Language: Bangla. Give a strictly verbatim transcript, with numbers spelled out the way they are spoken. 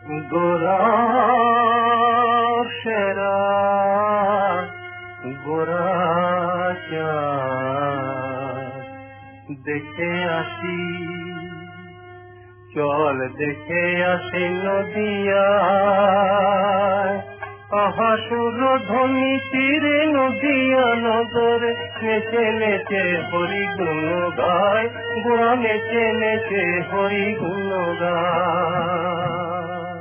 গোরা সেরা গোরা দেখে আসি, চল দেখে আসি নদিয়া, আহাসুর ধ্বনি তীরে নদিয়া নগরে নেচে নেচে হরি গুণ গায়, গোরা নেচে নেচে হরি গুণ গায়।